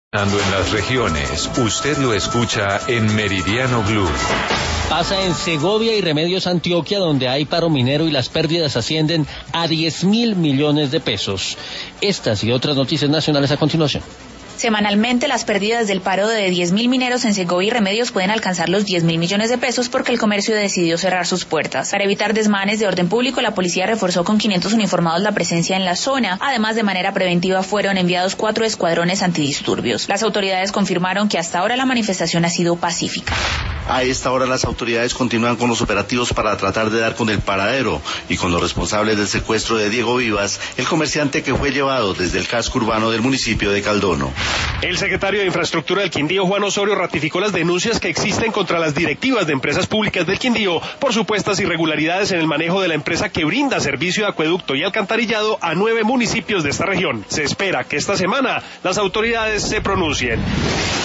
En las regiones, usted lo escucha en Meridiano Blue. Pasa en Segovia y Remedios, Antioquia, donde hay paro minero y las pérdidas ascienden a 10.000 millones de pesos. Estas y otras noticias nacionales a continuación. Semanalmente, las pérdidas del paro de 10.000 mineros en Segovia y Remedios pueden alcanzar los 10.000 millones de pesos porque el comercio decidió cerrar sus puertas. Para evitar desmanes de orden público, la policía reforzó con 500 uniformados la presencia en la zona. Además, de manera preventiva, fueron enviados 4 escuadrones antidisturbios. Las autoridades confirmaron que hasta ahora la manifestación ha sido pacífica. A esta hora las autoridades continúan con los operativos para tratar de dar con el paradero y con los responsables del secuestro de Diego Vivas, el comerciante que fue llevado desde el casco urbano del municipio de Caldono. El secretario de Infraestructura del Quindío, Juan Osorio, ratificó las denuncias que existen contra las directivas de empresas públicas del Quindío por supuestas irregularidades en el manejo de la empresa que brinda servicio de acueducto y alcantarillado a 9 municipios de esta región. Se espera que esta semana las autoridades se pronuncien.